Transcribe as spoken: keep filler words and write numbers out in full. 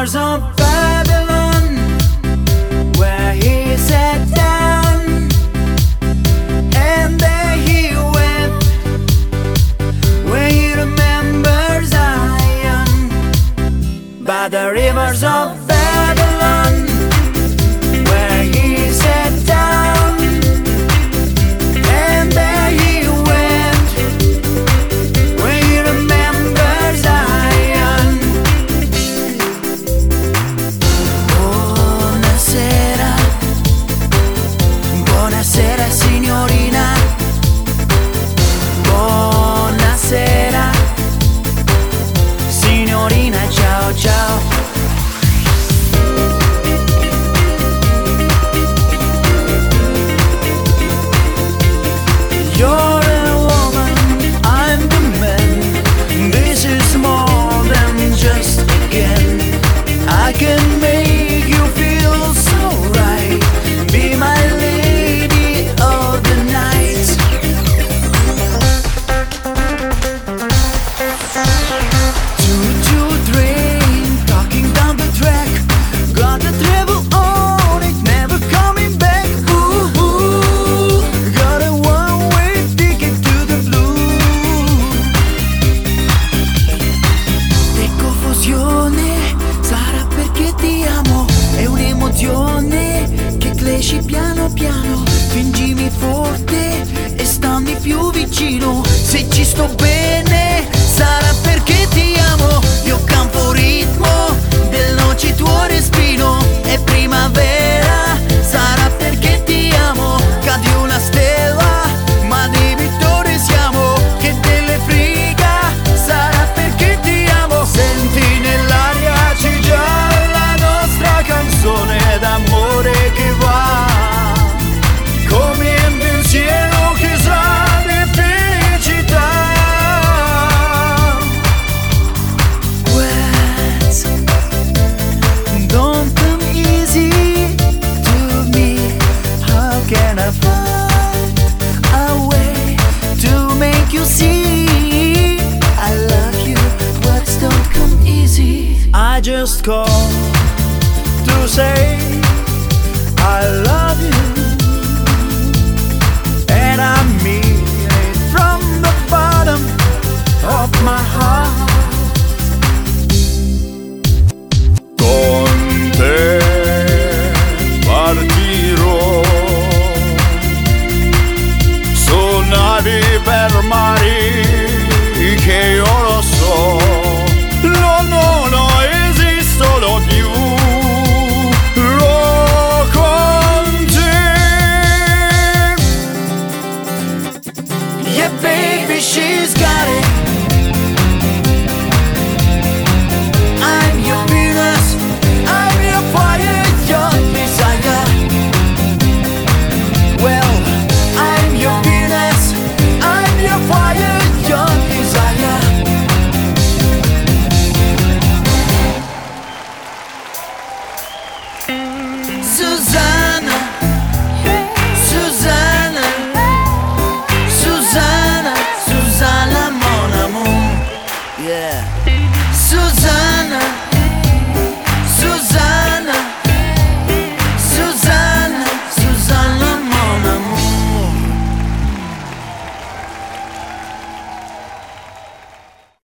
rivers of Babylon, where he sat down, and there he went, where he remembers Zion. By the rivers of Babylon, where he sat down, and there he went, where he remembers Zion. Buonasera, buonasera signorina, buonasera signorina, ciao ciao. You're a woman, I'm the man. This is more than just a game. I can make you feel so right. Be my lady of the night. Two, two, three, talking down the track. Got the treble on it, never coming back. Ooh, ooh. Got a one-way ticket to the blue. Che confusione, sarà perché ti amo. È un'emozione che cresce piano piano. Fingimi forte e stammi più vicino. Se ci sto bene, sarà perché ti amo. Io campo ritmo del noce tuo respiro. È primavera, sarà perché ti amo. Cadi una stella, ma di vittorie siamo. Che delle friga, sarà perché ti amo. Senti nell'aria c'è già la nostra canzone d'amore che va come un pensiero che sa di felicità. Words don't come easy to me. How can I find a way to make you see I love you? Words don't come easy. I just call to say I love you, and I mean it from the bottom of my heart.